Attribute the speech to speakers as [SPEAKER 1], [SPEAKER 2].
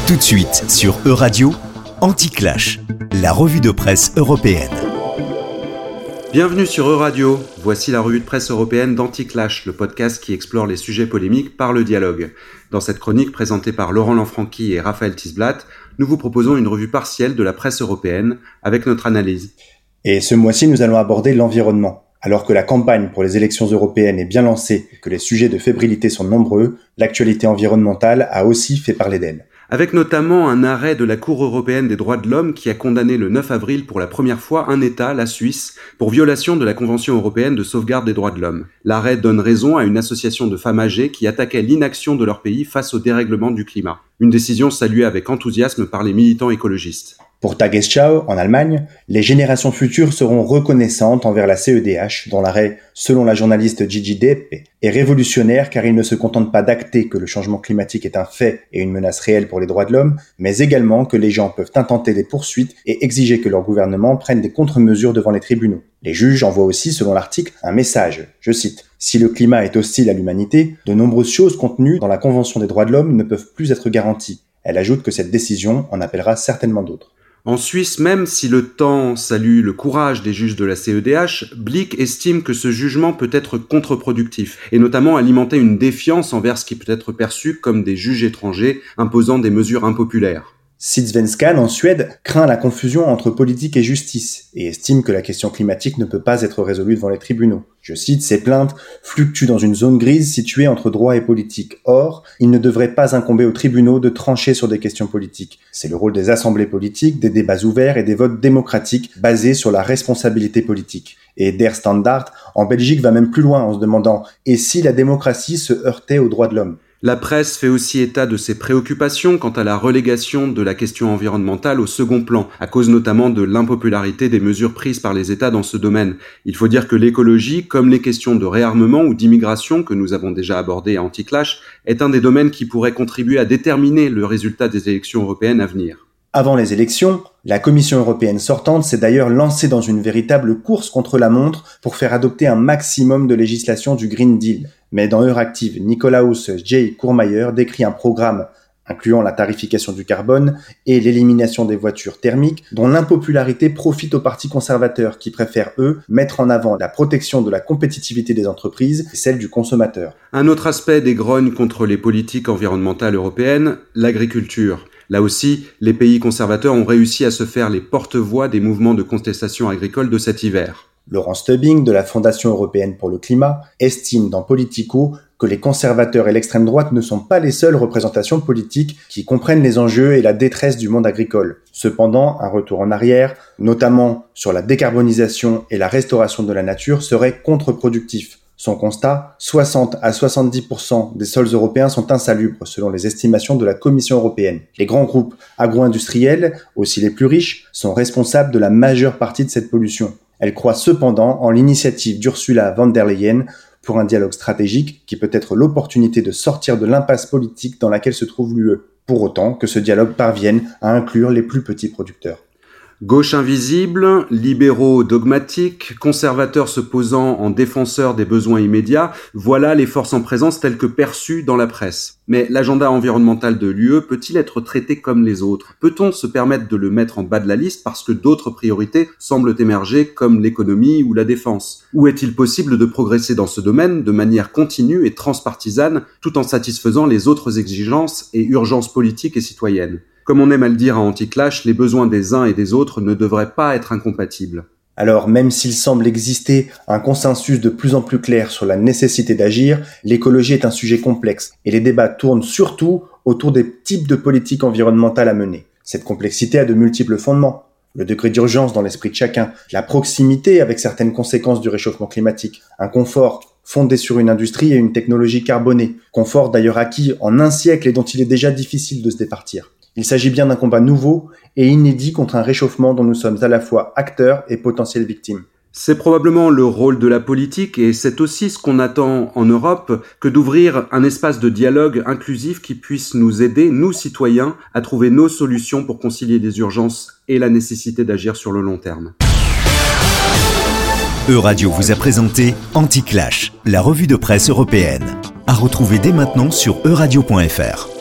[SPEAKER 1] Tout de suite sur Euradio, Anti-Clash, la revue de presse européenne.
[SPEAKER 2] Bienvenue sur Euradio, voici la revue de presse européenne d'Anti-Clash, le podcast qui explore les sujets polémiques par le dialogue. Dans cette chronique présentée par Laurent Lanfranchi et Raphaël Tisblatt, nous vous proposons une revue partielle de la presse européenne avec notre analyse.
[SPEAKER 3] Et ce mois-ci, nous allons aborder l'environnement. Alors que la campagne pour les élections européennes est bien lancée et que les sujets de fébrilité sont nombreux, l'actualité environnementale a aussi fait parler d'elle.
[SPEAKER 2] Avec notamment un arrêt de la Cour européenne des droits de l'homme qui a condamné le 9 avril pour la première fois un État, la Suisse, pour violation de la Convention européenne de sauvegarde des droits de l'homme. L'arrêt donne raison à une association de femmes âgées qui attaquait l'inaction de leur pays face au dérèglement du climat. Une décision saluée avec enthousiasme par les militants écologistes.
[SPEAKER 3] Pour Tagesschau, en Allemagne, les générations futures seront reconnaissantes envers la CEDH, dont l'arrêt, selon la journaliste Gigi Deppe, est révolutionnaire car il ne se contente pas d'acter que le changement climatique est un fait et une menace réelle pour les droits de l'homme, mais également que les gens peuvent intenter des poursuites et exiger que leur gouvernement prenne des contre-mesures devant les tribunaux. Les juges envoient aussi, selon l'article, un message. Je cite. « Si le climat est hostile à l'humanité, de nombreuses choses contenues dans la Convention des droits de l'homme ne peuvent plus être garanties. » Elle ajoute que cette décision en appellera certainement d'autres.
[SPEAKER 2] En Suisse, même si le temps salue le courage des juges de la CEDH, Blick estime que ce jugement peut être contre-productif, et notamment alimenter une défiance envers ce qui peut être perçu comme des juges étrangers imposant des mesures impopulaires.
[SPEAKER 3] Sydsvenskan, en Suède, craint la confusion entre politique et justice et estime que la question climatique ne peut pas être résolue devant les tribunaux. Je cite, « Ces plaintes fluctuent dans une zone grise située entre droit et politique. Or, il ne devrait pas incomber aux tribunaux de trancher sur des questions politiques. C'est le rôle des assemblées politiques, des débats ouverts et des votes démocratiques basés sur la responsabilité politique. » Et Der Standard, en Belgique, va même plus loin en se demandant « Et si la démocratie se heurtait aux droits de l'homme ?»
[SPEAKER 2] La presse fait aussi état de ses préoccupations quant à la relégation de la question environnementale au second plan, à cause notamment de l'impopularité des mesures prises par les États dans ce domaine. Il faut dire que l'écologie, comme les questions de réarmement ou d'immigration que nous avons déjà abordées à Anti-Clash, est un des domaines qui pourrait contribuer à déterminer le résultat des élections européennes à venir.
[SPEAKER 3] Avant les élections, la Commission européenne sortante s'est d'ailleurs lancée dans une véritable course contre la montre pour faire adopter un maximum de législation du Green Deal. Mais dans Euractiv, Nikolaus J. Kourmayer décrit un programme incluant la tarification du carbone et l'élimination des voitures thermiques, dont l'impopularité profite aux partis conservateurs qui préfèrent, eux, mettre en avant la protection de la compétitivité des entreprises et celle du consommateur.
[SPEAKER 2] Un autre aspect des grognes contre les politiques environnementales européennes, l'agriculture. Là aussi, les pays conservateurs ont réussi à se faire les porte-voix des mouvements de contestation agricole de cet hiver.
[SPEAKER 3] Laurent Stubbing, de la Fondation européenne pour le climat, estime dans Politico que les conservateurs et l'extrême droite ne sont pas les seules représentations politiques qui comprennent les enjeux et la détresse du monde agricole. Cependant, un retour en arrière, notamment sur la décarbonisation et la restauration de la nature, serait contre-productif. Son constat, 60 à 70% des sols européens sont insalubres selon les estimations de la Commission européenne. Les grands groupes agro-industriels, aussi les plus riches, sont responsables de la majeure partie de cette pollution. Elle croit cependant en l'initiative d'Ursula von der Leyen pour un dialogue stratégique qui peut être l'opportunité de sortir de l'impasse politique dans laquelle se trouve l'UE, pour autant que ce dialogue parvienne à inclure les plus petits producteurs.
[SPEAKER 2] Gauche invisible, libéraux dogmatiques, conservateurs se posant en défenseurs des besoins immédiats, voilà les forces en présence telles que perçues dans la presse. Mais l'agenda environnemental de l'UE peut-il être traité comme les autres ? Peut-on se permettre de le mettre en bas de la liste parce que d'autres priorités semblent émerger comme l'économie ou la défense ? Ou est-il possible de progresser dans ce domaine de manière continue et transpartisane tout en satisfaisant les autres exigences et urgences politiques et citoyennes ? Comme on aime à le dire à Anti-Clash, les besoins des uns et des autres ne devraient pas être incompatibles.
[SPEAKER 3] Alors, même s'il semble exister un consensus de plus en plus clair sur la nécessité d'agir, l'écologie est un sujet complexe et les débats tournent surtout autour des types de politiques environnementales à mener. Cette complexité a de multiples fondements. Le degré d'urgence dans l'esprit de chacun, la proximité avec certaines conséquences du réchauffement climatique, un confort fondé sur une industrie et une technologie carbonée, confort d'ailleurs acquis en un siècle et dont il est déjà difficile de se départir. Il s'agit bien d'un combat nouveau et inédit contre un réchauffement dont nous sommes à la fois acteurs et potentielles victimes.
[SPEAKER 2] C'est probablement le rôle de la politique et c'est aussi ce qu'on attend en Europe que d'ouvrir un espace de dialogue inclusif qui puisse nous aider, nous citoyens, à trouver nos solutions pour concilier les urgences et la nécessité d'agir sur le long terme.
[SPEAKER 1] Euradio vous a présenté Anti-Clash, la revue de presse européenne. À retrouver dès maintenant sur euradio.fr.